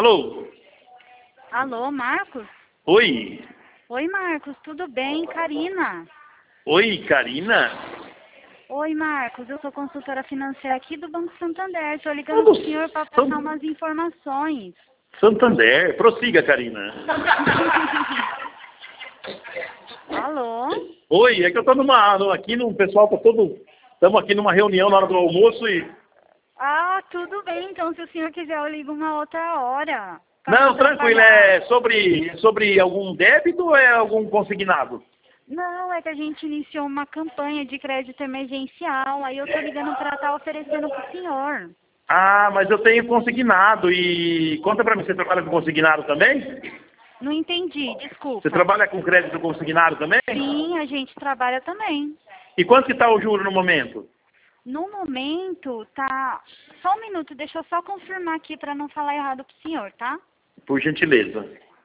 Alô? Alô, Marcos? Oi? Oi, Marcos, tudo bem? Karina. Oi, Karina? Oi, Marcos, eu sou consultora financeira aqui do Banco Santander. Estou ligando para o senhor para passar umas informações. Santander, prossiga, Karina. Alô? Oi, é que eu tô aqui no pessoal tá todo, estamos aqui numa reunião na hora do almoço e... Ah, tudo bem, então se o senhor quiser eu ligo uma outra hora. Não, tranquilo, é sobre algum débito ou é algum consignado? Não, é que a gente iniciou uma campanha de crédito emergencial, aí eu tô ligando para estar oferecendo para o senhor. Ah, mas eu tenho consignado e... Conta pra mim, você trabalha com consignado também? Não entendi, desculpa. Você trabalha com crédito consignado também? Sim, a gente trabalha também. E quanto que tá o juro no momento? No momento, tá... Só um minuto, deixa eu só confirmar aqui para não falar errado pro senhor, tá? Por gentileza.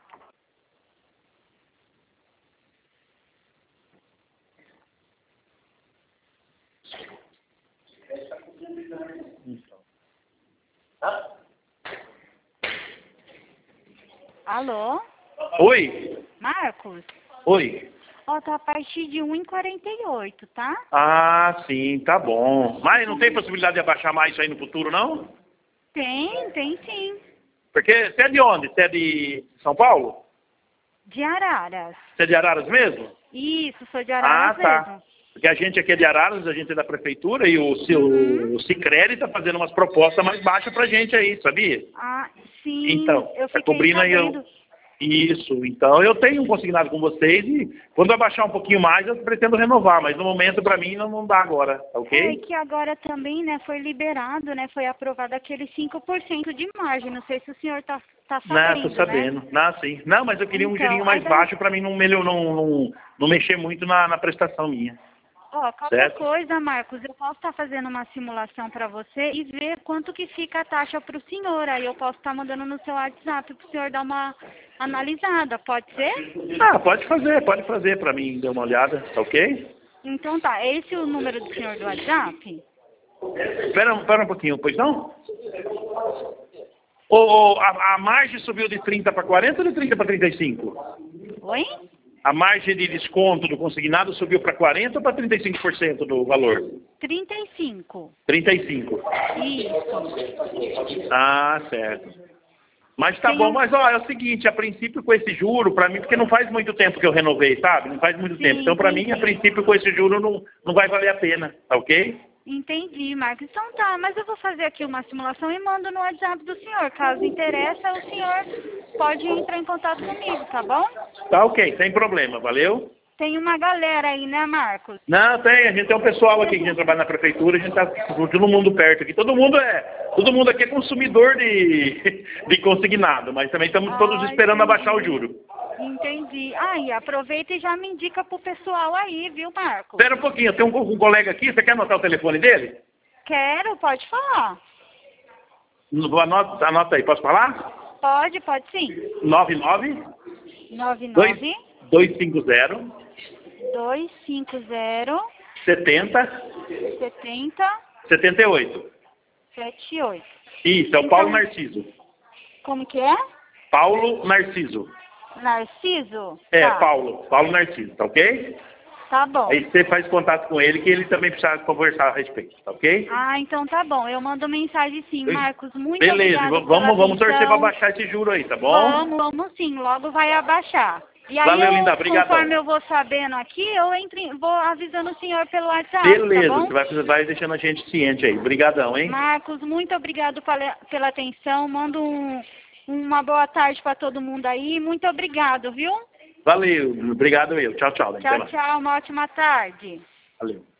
Alô? Oi? Marcos? Oi? Ó, tá a partir de 1,48, tá? Ah, sim, tá bom. Mas não tem possibilidade de abaixar mais isso aí no futuro, não? Tem sim. Porque você é de onde? Você é de São Paulo? De Araras. Você é de Araras mesmo? Isso, sou de Araras mesmo. Porque a gente aqui é de Araras, a gente é da prefeitura e o Sicredi está fazendo umas propostas mais baixas pra gente aí, sabia? Ah, sim. Então, eu tá fiquei cobrindo aí sabendo. Isso, então eu tenho um consignado com vocês e quando eu baixar um pouquinho mais eu pretendo renovar, mas no momento pra mim não dá agora, tá ok? É que agora também, né, foi liberado, né, foi aprovado aquele 5% de margem. Não sei se o senhor tá sabendo, Não, tô sabendo. né? Não, sim. Não, mas eu queria um Então, jurinho mais baixo pra mim não mexer muito na prestação minha. Ó, qualquer Certo? coisa, Marcos, eu posso estar fazendo uma simulação para você e ver quanto que fica a taxa para o senhor. Aí eu posso estar mandando no seu WhatsApp para o senhor dar uma analisada, pode ser? Ah, pode fazer pra mim dar uma olhada, tá ok? Então tá, é esse o número do senhor do WhatsApp? Espera um pouquinho, pois não? A margem subiu de 30 para 40 ou de 30 para 35? Oi? A margem de desconto do consignado subiu para 40 ou para 35% do valor? 35. 35. Isso. Ah, certo. Mas tá bom, mas ó, é o seguinte, a princípio com esse juro, pra mim, porque não faz muito tempo que eu renovei, sabe? Não faz muito tempo. Então pra mim, a princípio com esse juro não vai valer a pena, tá ok? Entendi, Marcos. Então tá, mas eu vou fazer aqui uma simulação e mando no WhatsApp do senhor. Caso interessa, o senhor pode entrar em contato comigo, tá bom? Tá ok, sem problema, valeu? Tem uma galera aí, né, Marcos? Não, tem, a gente tem um pessoal aqui que a gente trabalha na prefeitura, a gente tá todo mundo perto aqui. Todo mundo aqui é consumidor de consignado, mas também estamos todos esperando abaixar o juro. Entendi. Aí, aproveita e já me indica pro pessoal aí, viu, Marcos? Espera um pouquinho, tem um colega aqui, você quer anotar o telefone dele? Quero, pode falar. Anota aí, posso falar? Pode sim. 99 99 250 250 70 70 78. 78. Isso, é o Paulo Narciso. Como que é? Paulo Narciso. Narciso? É, tá. Paulo Narciso, tá ok? Tá bom. Aí você faz contato com ele, que ele também precisa conversar a respeito, tá ok? Ah, então tá bom. Eu mando mensagem sim, Marcos. Muito Beleza, obrigada vamos torcer para baixar esse juro aí, tá bom? Vamos sim. Logo vai abaixar. E aí, Valeu, linda, obrigadão. conforme eu vou sabendo aqui, vou avisando o senhor pelo WhatsApp, Beleza, tá bom? você vai deixando a gente ciente aí. Obrigadão, hein? Marcos, muito obrigado pela atenção. Mando uma boa tarde para todo mundo aí. Muito obrigado, viu? Valeu, obrigado eu. Tchau, tchau. Tchau, tchau. Uma ótima tarde. Valeu.